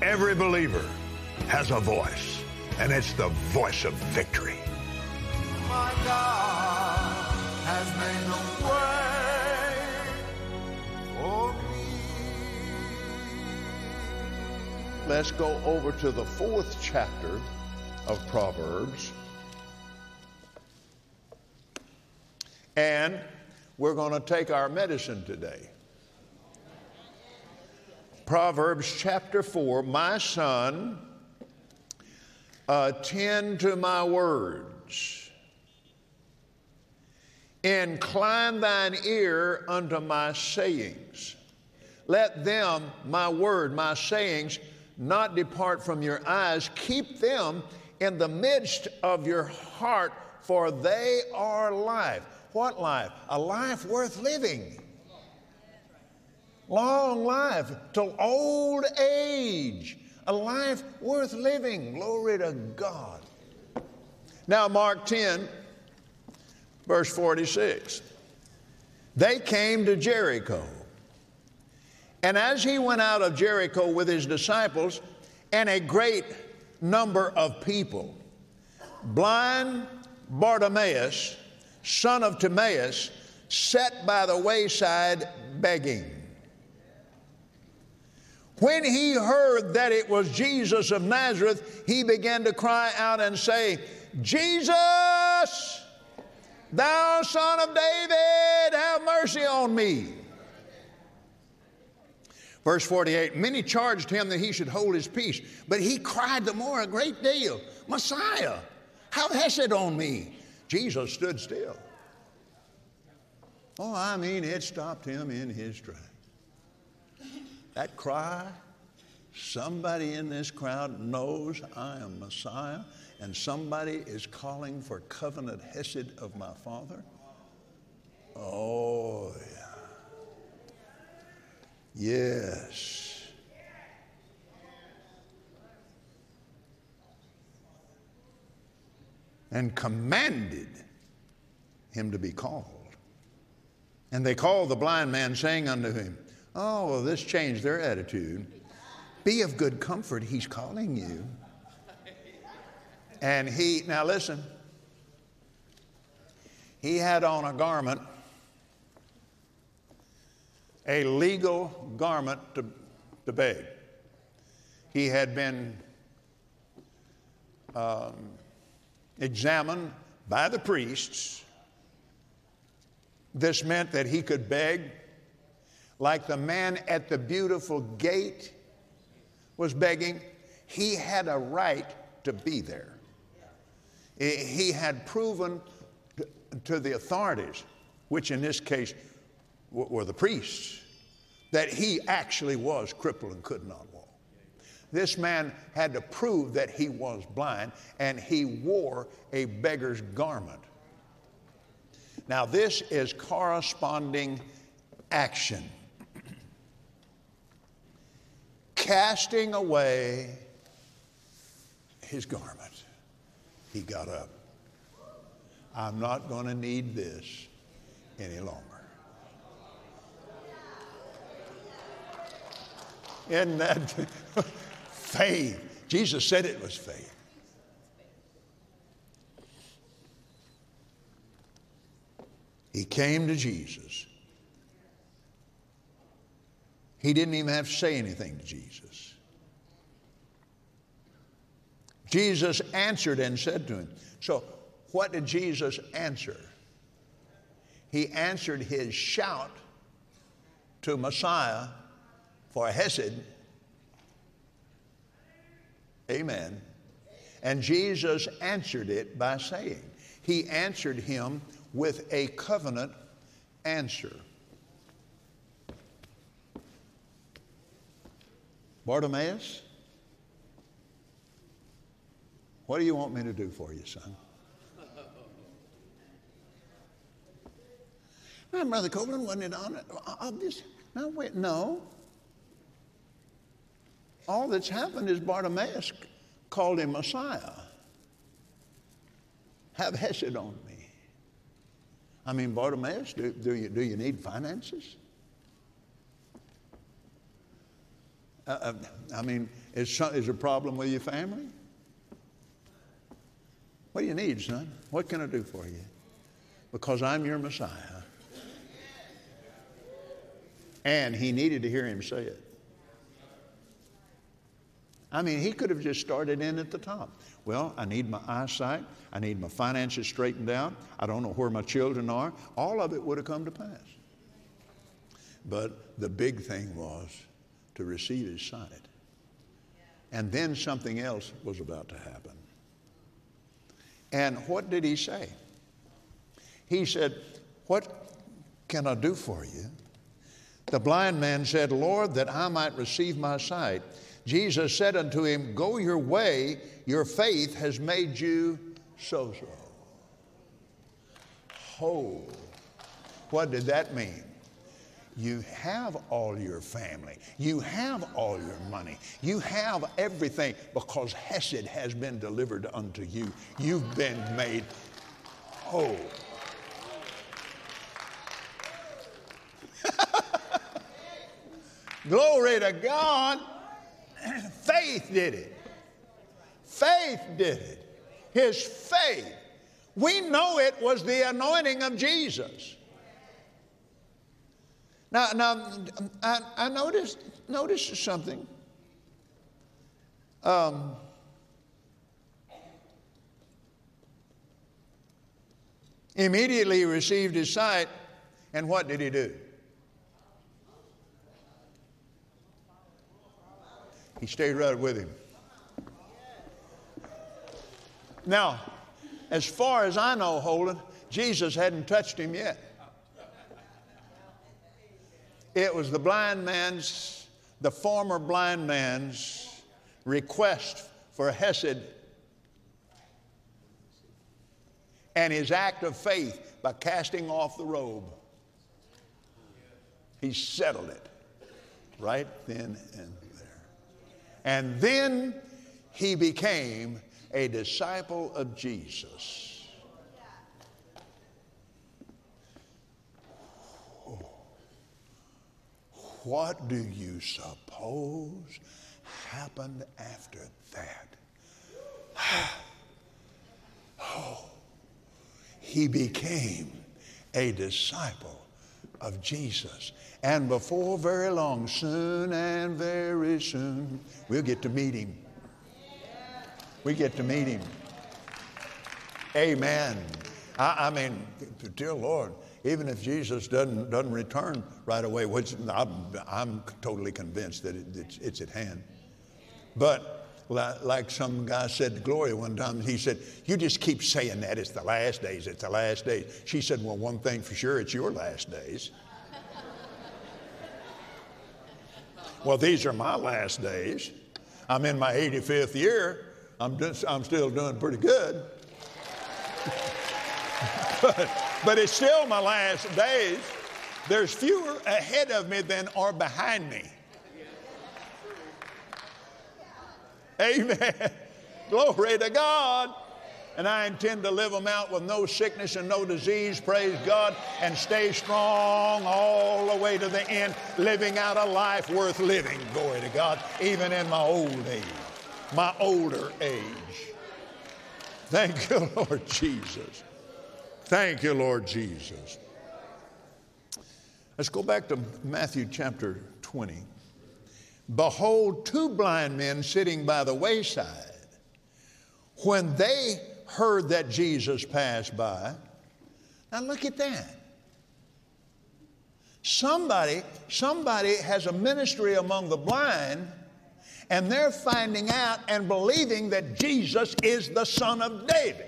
Every believer has a voice, and it's the voice of victory. My God has made a way for me. Let's go over to the 4th chapter of Proverbs. And we're going to take our medicine today. Proverbs chapter 4, my son, attend to my words. Incline thine ear unto my sayings. Let them, my word, my sayings, not depart from your eyes. Keep them in the midst of your heart, for they are life. What life? A life worth living. Long life till old age. A life worth living. Glory to God. Now, Mark 10, verse 46. They came to Jericho. And as he went out of Jericho with his disciples and a great number of people, blind Bartimaeus, son of Timaeus, sat by the wayside begging. When he heard that it was Jesus of Nazareth, he began to cry out and say, Jesus, thou son of David, have mercy on me. Verse 48, many charged him that he should hold his peace, but he cried the more a great deal, Messiah, have hesed on me. Jesus stood still. Oh, I mean, it stopped him in his tracks. That cry, somebody in this crowd knows I am Messiah, and somebody is calling for covenant hesed of my Father. Oh, yeah. Yes. And commanded him to be called. And they called the blind man, saying unto him, oh, well, this changed their attitude. Be of good comfort, he's calling you. And now listen, he had on a garment, a legal garment to beg. He had been examined by the priests. This meant that he could beg like the man at the beautiful gate was begging. He had a right to be there. He had proven to the authorities, which in this case were the priests, that he actually was crippled and could not walk. This man had to prove that he was blind, and he wore a beggar's garment. Now, this is corresponding action. Casting away his garment, he got up. I'm not going to need this any longer. Isn't that faith? Jesus said it was faith. He came to Jesus. He didn't even have to say anything to Jesus. Jesus answered and said to him. So what did Jesus answer? He answered his shout to Messiah for hesed. Amen. And Jesus answered it by saying, he answered him with a covenant answer. Bartimaeus, what do you want me to do for you, son? Now, Brother Copeland, wasn't it obvious? No, wait, no. All that's happened is Bartimaeus called him Messiah. Have hesed on me. I mean, Bartimaeus, do you need finances? I mean, Is a problem with your family? What do you need, son? What can I do for you? Because I'm your Messiah. And he needed to hear him say it. I mean, he could have just started in at the top. Well, I need my eyesight. I need my finances straightened out. I don't know where my children are. All of it would have come to pass. But the big thing was to receive his sight. And then something else was about to happen. And what did he say? He said, what can I do for you? The blind man said, Lord, that I might receive my sight. Jesus said unto him, go your way, your faith has made you sozo. Oh, what did that mean? You have all your family. You have all your money. You have everything because Hesed has been delivered unto you. You've been made whole. Glory to God. Faith did it. Faith did it. His faith. We know it was the anointing of Jesus. Now, I noticed something. Immediately he received his sight, and what did he do? He stayed right with him. Now, as far as I know, Holden, Jesus hadn't touched him yet. It was the former blind man's request for Hesed and his act of faith by casting off the robe. He settled it right then and there. And then he became a disciple of Jesus. What do you suppose happened after that? Oh, he became a disciple of Jesus. And before very long, soon and very soon, we'll get to meet him. We get to meet him. Amen. I mean, dear Lord, even if Jesus doesn't return right away, which I'm totally convinced that it's at hand. But like some guy said to Gloria one time, he said, you just keep saying that it's the last days, it's the last days. She said, well, one thing for sure, it's your last days. Well, these are my last days. I'm in my 85th year. I'm still doing pretty good. But it's still my last days. There's fewer ahead of me than are behind me. Amen. Glory to God. And I intend to live them out with no sickness and no disease, praise God, and stay strong all the way to the end, living out a life worth living, glory to God, even in my old age, my older age. Thank you, Lord Jesus. Thank you, Lord Jesus. Let's go back to Matthew chapter 20. Behold, two blind men sitting by the wayside. When they heard that Jesus passed by, now look at that. Somebody has a ministry among the blind, and they're finding out and believing that Jesus is the Son of David.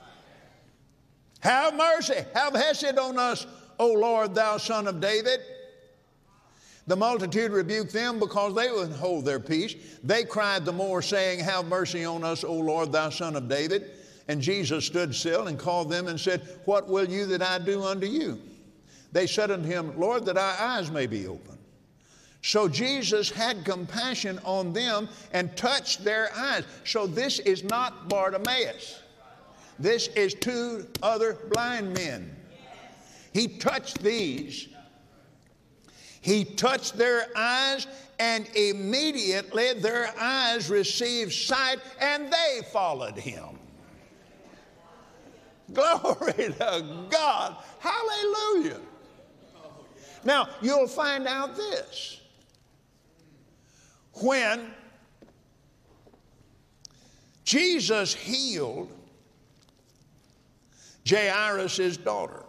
Have mercy, have hesed on us, O Lord, thou Son of David. The multitude rebuked them because they would hold their peace. They cried the more, saying, have mercy on us, O Lord, thou Son of David. And Jesus stood still and called them and said, what will you that I do unto you? They said unto him, Lord, that our eyes may be open. So Jesus had compassion on them and touched their eyes. So this is not Bartimaeus. This is two other blind men. He touched these. He touched their eyes, And immediately their eyes received sight, and they followed him. Glory to God. Hallelujah. Now, you'll find out this. When Jesus healed Jairus' daughter,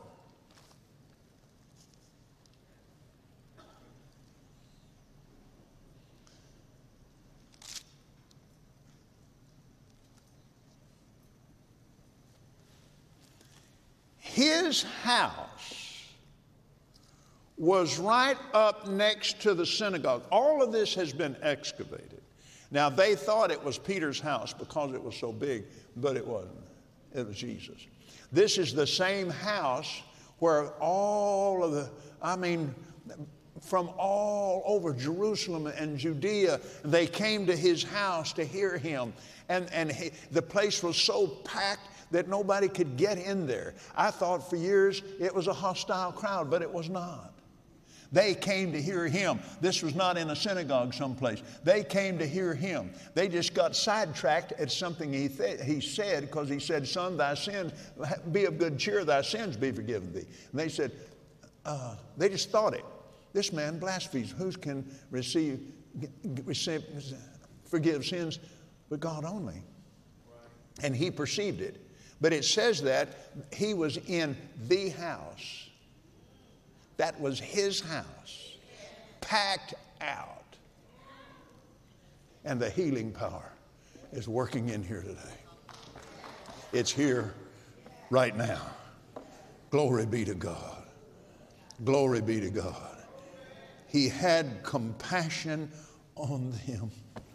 his house was right up next to the synagogue. All of this has been excavated. Now, they thought it was Peter's house because it was so big, but it wasn't. It was Jesus. This is the same house where all of from all over Jerusalem and Judea, they came to his house to hear him. And the place was so packed that nobody could get in there. I thought for years it was a hostile crowd, but it was not. They came to hear him. This was not in a synagogue someplace. They came to hear him. They just got sidetracked at something he said, because he said, "Son, thy sins, be of good cheer, thy sins be forgiven thee." And they said, they just thought it. This man blasphemes. Who can forgive sins but God only? And he perceived it. But it says that he was in the house. That was his house, packed out. And the healing power is working in here today. It's here right now. Glory be to God. Glory be to God. He had compassion on them.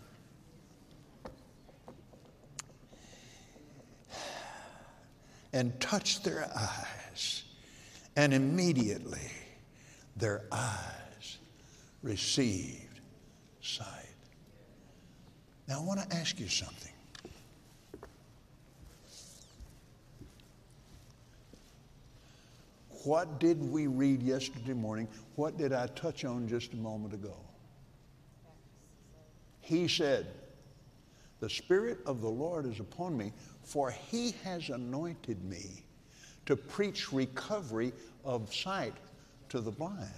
And touched their eyes. And immediately their eyes received sight. Now I want to ask you something. What did we read yesterday morning? What did I touch on just a moment ago? He said, "The Spirit of the Lord is upon me, for he has anointed me to preach recovery of sight to the blind."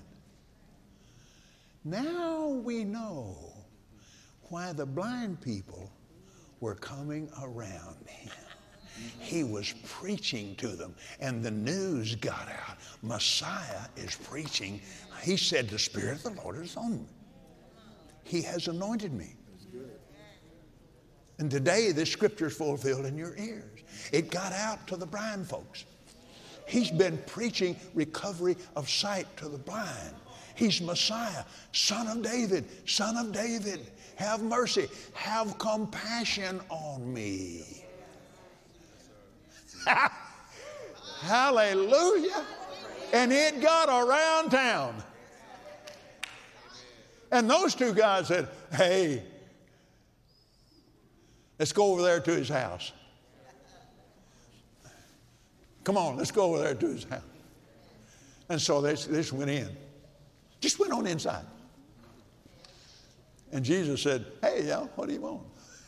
Now we know why the blind people were coming around him. He was preaching to them, and the news got out. Messiah is preaching. He said, "The Spirit of the Lord is on me. He has anointed me." And today this scripture is fulfilled in your ears. It got out to the blind folks. He's been preaching recovery of sight to the blind. He's Messiah, Son of David, Son of David. Have mercy. Have compassion on me. Hallelujah. And it got around town. And those two guys said, "Hey, let's go over there to his house. Come on, let's go over there to his house." And so they just went in. Just went on inside. And Jesus said, "Hey, y'all, what do you want?"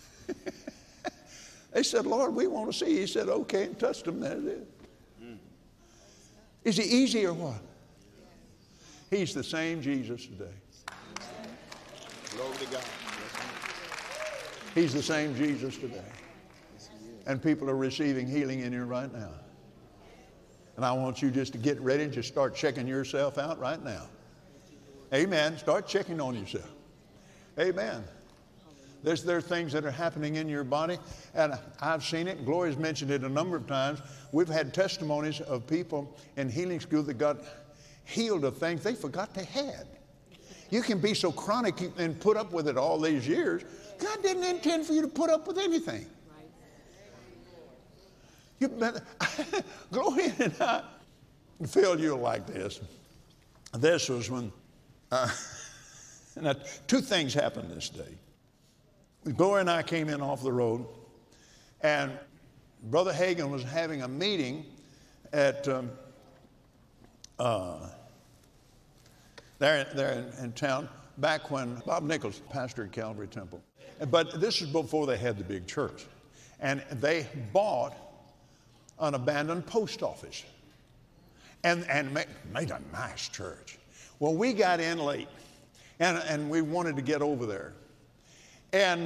They said, "Lord, we want to see." He said, "Okay," and touched them. That's it. Is he easy or what? He's the same Jesus today. Glory to God. He's the same Jesus today. And people are receiving healing in here right now. And I want you just to get ready and just start checking yourself out right now. Amen. Start checking on yourself. Amen. There are things that are happening in your body, and I've seen it. Gloria's mentioned it a number of times. We've had testimonies of people in healing school that got healed of things they forgot they had. You can be so chronic and put up with it all these years. God didn't intend for you to put up with anything. Gloria and I, Phil, you'll like this. This was when, now, two things happened this day. Gloria and I came in off the road, and Brother Hagin was having a meeting at there in town back when Bob Nichols pastored Calvary Temple. But this is before they had the big church. And they bought an abandoned post office and made a nice church. Well, we got in late, and we wanted to get over there. And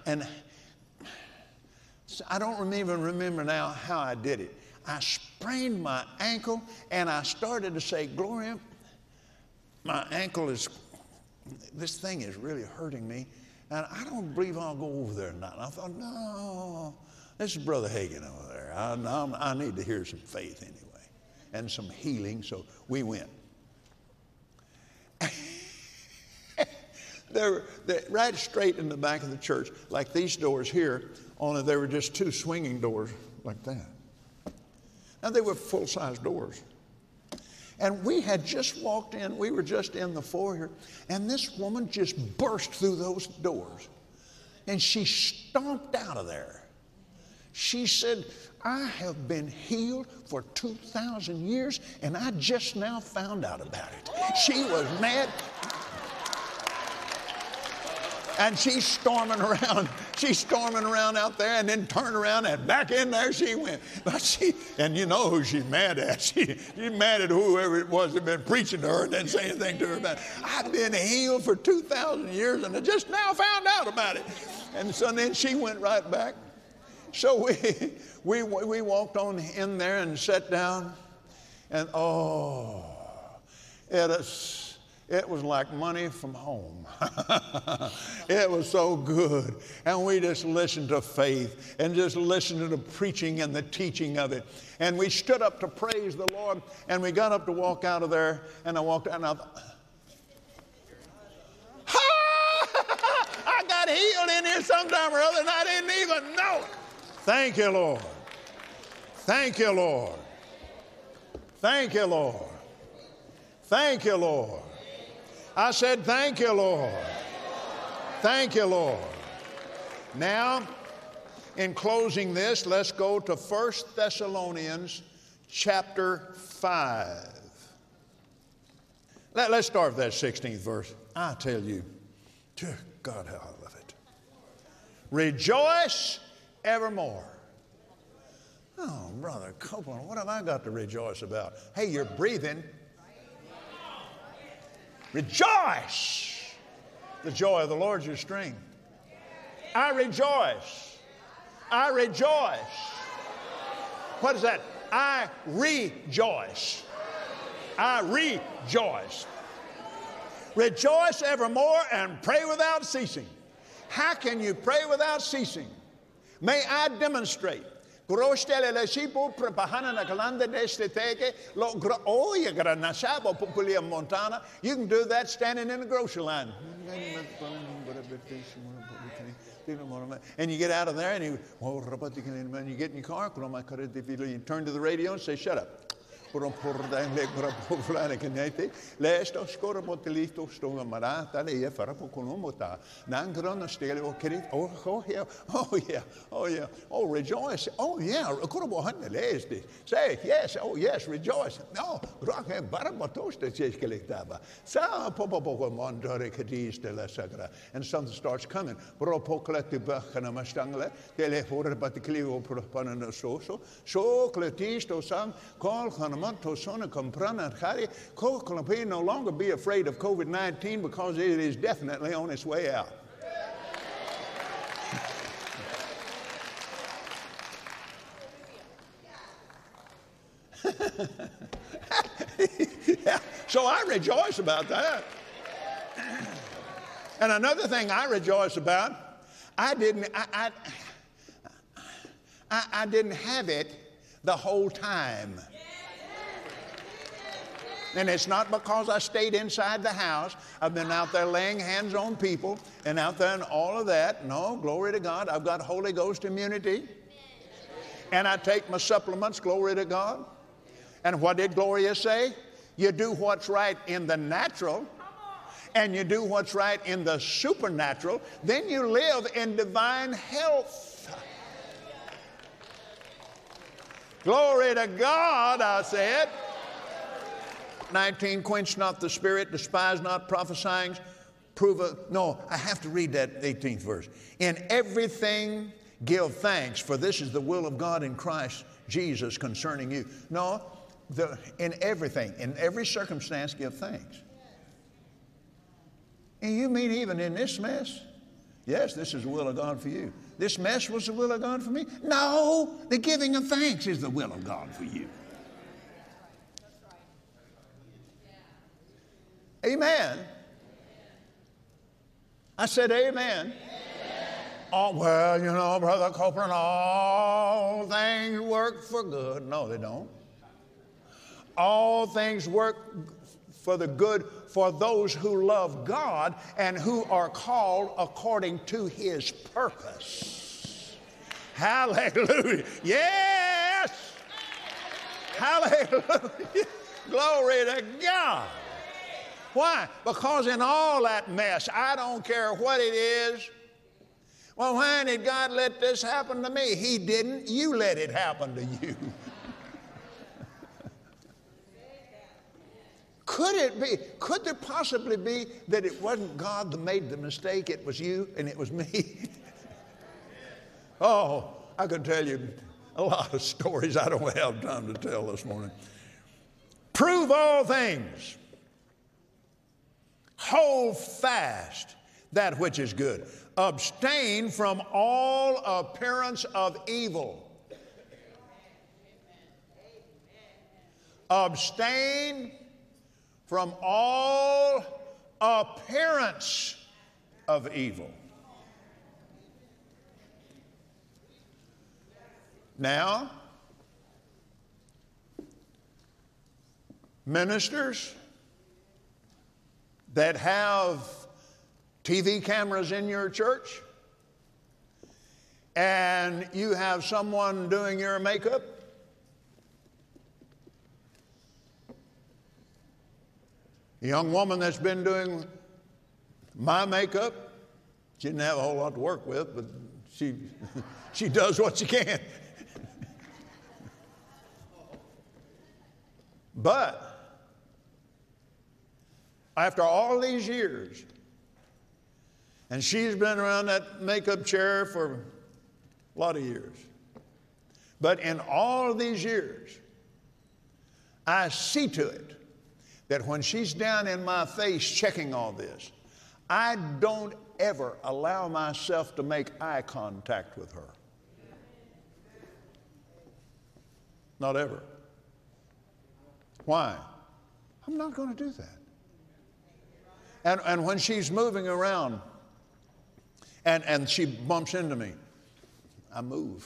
I don't even remember now how I did it. I sprained my ankle, and I started to say, Gloria, my ankle this thing is really hurting me, and I don't believe I'll go over there tonight. And I thought, no, this is Brother Hagin over there. I need to hear some faith anyway, and some healing, so we went. They're right straight in the back of the church, like these doors here, only they were just two swinging doors like that. Now, they were full-size doors. And we had just walked in, we were just in the foyer, and this woman just burst through those doors. And she stomped out of there. She said, I have been healed for 2,000 years, and I just now found out about it. She was mad. And she's storming around out there, and then turned around and back in there she went. But and you know who she's mad at. She's mad at whoever it was that had been preaching to her and didn't say anything to her about it. I've been healed for 2,000 years, and I just now found out about it. And so then she went right back. So we walked on in there and sat down, and it was like money from home. It was so good. And we just listened to faith and just listened to the preaching and the teaching of it. And we stood up to praise the Lord, and we got up to walk out of there, and I walked out, and I thought, I got healed in here sometime or other, and I didn't even know it. Thank you, Lord. Thank you, Lord. Thank you, Lord. Thank you, Lord. I said, thank you, Lord. Thank you, Lord. Now, in closing this, let's go to 1 Thessalonians chapter 5. Let's start with that 16th verse. I tell you, dear God, how I love it. Rejoice evermore. Oh, Brother Copeland, what have I got to rejoice about? Hey, you're breathing. Rejoice. The joy of the Lord is your strength. I rejoice. I rejoice. What is that? I rejoice. I rejoice. Rejoice evermore and pray without ceasing. How can you pray without ceasing? May I demonstrate. You can do that standing in the grocery line. And you get out of there and you get in your car, you turn to the radio and say, shut up. Now, rejoice. Oh, yeah. Say, yes. Oh, yes, rejoice. No. And something starts coming. No longer be afraid of COVID-19 because it is definitely on its way out. Yeah, so I rejoice about that. And another thing I rejoice about, I didn't have it the whole time. And it's not because I stayed inside the house. I've been out there laying hands on people and out there and all of that. No, glory to God. I've got Holy Ghost immunity. And I take my supplements, glory to God. And what did Gloria say? You do what's right in the natural, and you do what's right in the supernatural, then you live in divine health. Glory to God, I said. 19, quench not the spirit, despise not prophesying. I have to read that 18th verse. In everything give thanks, for this is the will of God in Christ Jesus concerning you. No, in everything, in every circumstance, give thanks. And you mean even in this mess? Yes, this is the will of God for you. This mess was the will of God for me? No, the giving of thanks is the will of God for you. Amen. I said amen. Oh, well, you know, Brother Copeland, all things work for good. No, they don't. All things work for the good for those who love God and who are called according to His purpose. Hallelujah. Yes. Hallelujah. Glory to God. Why? Because in all that mess, I don't care what it is. Well, why did God let this happen to me? He didn't. You let it happen to you. Could there possibly be that it wasn't God that made the mistake, it was you and it was me? Oh, I could tell you a lot of stories I don't have time to tell this morning. Prove all things. Hold fast that which is good. Abstain from all appearance of evil. Abstain from all appearance of evil. Now, ministers that have TV cameras in your church and you have someone doing your makeup, a young woman that's been doing my makeup, she didn't have a whole lot to work with, but she does what she can. But after all these years, and she's been around that makeup chair for a lot of years, but in all of these years, I see to it that when she's down in my face checking all this, I don't ever allow myself to make eye contact with her. Not ever. Why? I'm not going to do that. And when she's moving around and she bumps into me, I move.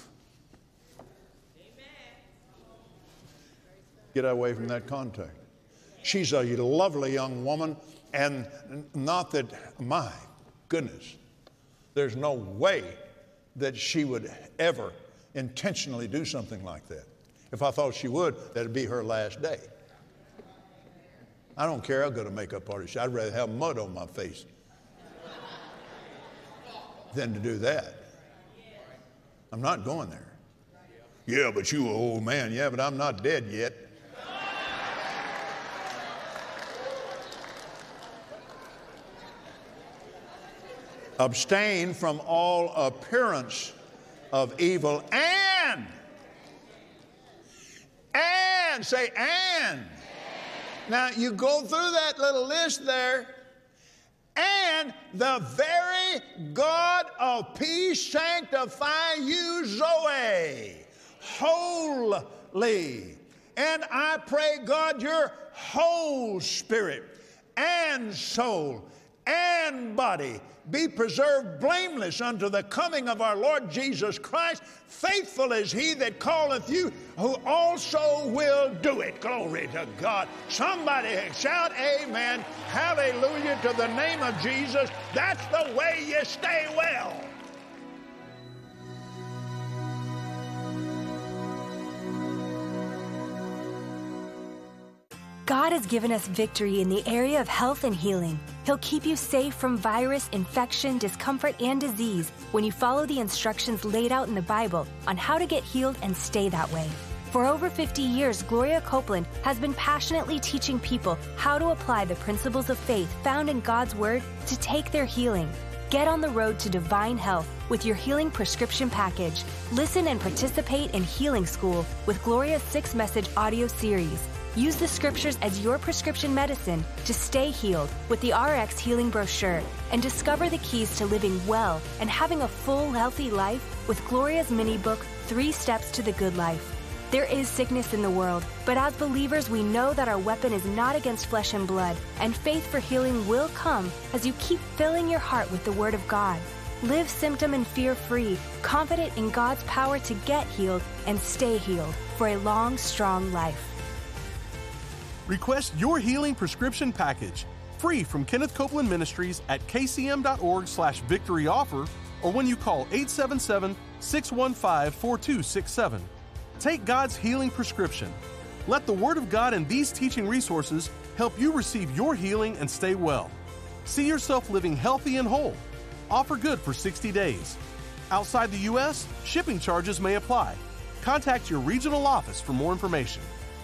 Get away from that contact. She's a lovely young woman, and not that, my goodness, there's no way that she would ever intentionally do something like that. If I thought she would, that'd be her last day. I don't care how good a makeup artist. I'd rather have mud on my face than to do that. I'm not going there. Yeah, but you an old man. Yeah, but I'm not dead yet. Abstain from all appearance of evil and say and. Now you go through that little list there, and the very God of peace sanctify you Zoe, wholly. And I pray, God, your whole spirit and soul and body be preserved blameless unto the coming of our Lord Jesus Christ. Faithful is he that calleth you, who also will do it. Glory to God. Somebody shout amen. Hallelujah to the name of Jesus. That's the way you stay well. God has given us victory in the area of health and healing. He'll keep you safe from virus, infection, discomfort, and disease when you follow the instructions laid out in the Bible on how to get healed and stay that way. For over 50 years, Gloria Copeland has been passionately teaching people how to apply the principles of faith found in God's Word to take their healing. Get on the road to divine health with your healing prescription package. Listen and participate in Healing School with Gloria's 6-message audio series. Use the scriptures as your prescription medicine to stay healed with the RX Healing Brochure and discover the keys to living well and having a full, healthy life with Gloria's mini book, 3 Steps to the Good Life. There is sickness in the world, but as believers, we know that our weapon is not against flesh and blood, and faith for healing will come as you keep filling your heart with the Word of God. Live symptom and fear-free, confident in God's power to get healed and stay healed for a long, strong life. Request your healing prescription package, free from Kenneth Copeland Ministries at kcm.org/victory offer, or when you call 877-615-4267. Take God's healing prescription. Let the Word of God and these teaching resources help you receive your healing and stay well. See yourself living healthy and whole. Offer good for 60 days. Outside the U.S., shipping charges may apply. Contact your regional office for more information.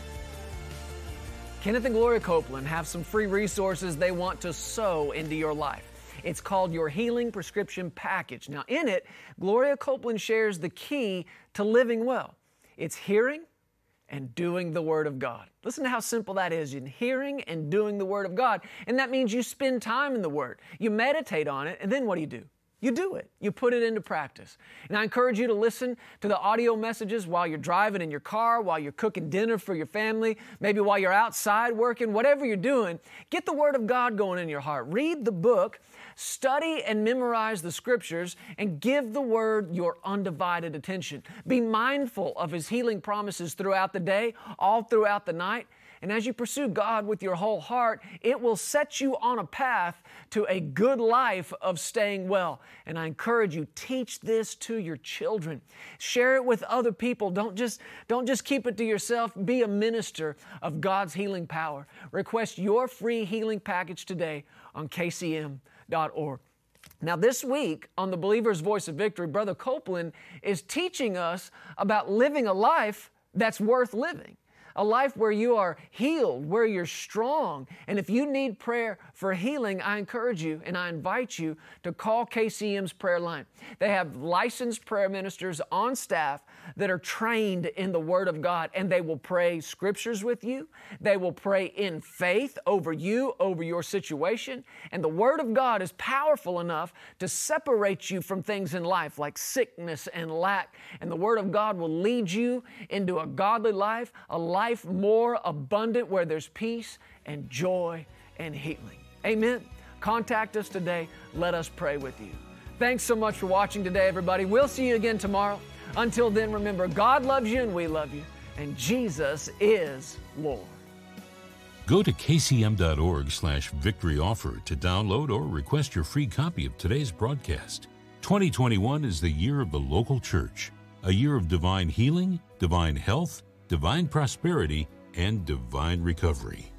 Kenneth and Gloria Copeland have some free resources they want to sow into your life. It's called your Healing Prescription Package. Now, in it, Gloria Copeland shares the key to living well. It's hearing and doing the Word of God. Listen to how simple that is, in hearing and doing the Word of God. And that means you spend time in the Word. You meditate on it, and then what do? You do it. You put it into practice. And I encourage you to listen to the audio messages while you're driving in your car, while you're cooking dinner for your family, maybe while you're outside working, whatever you're doing. Get the Word of God going in your heart. Read the book, study and memorize the Scriptures, and give the Word your undivided attention. Be mindful of His healing promises throughout the day, all throughout the night. And as you pursue God with your whole heart, it will set you on a path to a good life of staying well. And I encourage you, teach this to your children. Share it with other people. Don't just keep it to yourself. Be a minister of God's healing power. Request your free healing package today on kcm.org. Now, this week on the Believer's Voice of Victory, Brother Copeland is teaching us about living a life that's worth living. A life where you are healed, where you're strong. And if you need prayer for healing, I encourage you and I invite you to call KCM's prayer line. They have licensed prayer ministers on staff that are trained in the Word of God, and they will pray Scriptures with you. They will pray in faith over you, over your situation. And the Word of God is powerful enough to separate you from things in life like sickness and lack. And the Word of God will lead you into a godly life, a life more abundant where there's peace and joy and healing. Amen. Contact us today. Let us pray with you. Thanks so much for watching today, everybody. We'll see you again tomorrow. Until then, remember, God loves you and we love you, and Jesus is Lord. Go to kcm.org/victory offer to download or request your free copy of today's broadcast. 2021 is the year of the local church, a year of divine healing, divine health, divine prosperity, and divine recovery.